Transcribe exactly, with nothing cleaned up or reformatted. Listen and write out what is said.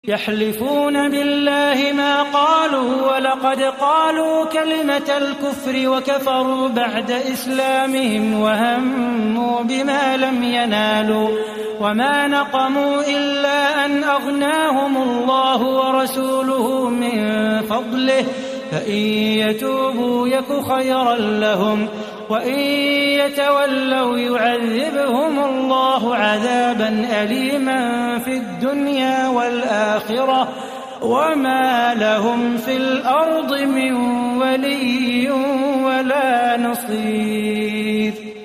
يحلفون بالله ما قالوا ولقد قالوا كلمة الكفر وكفروا بعد إسلامهم وهموا بما لم ينالوا وما نقموا إلا أن أغناهم الله ورسوله من فضله فإن يتوبوا يك خيرا لهم وإن يتولوا يعذبهم الله عذابا أليما في الدنيا والآخرة وما لهم في الأرض من ولي ولا نصير.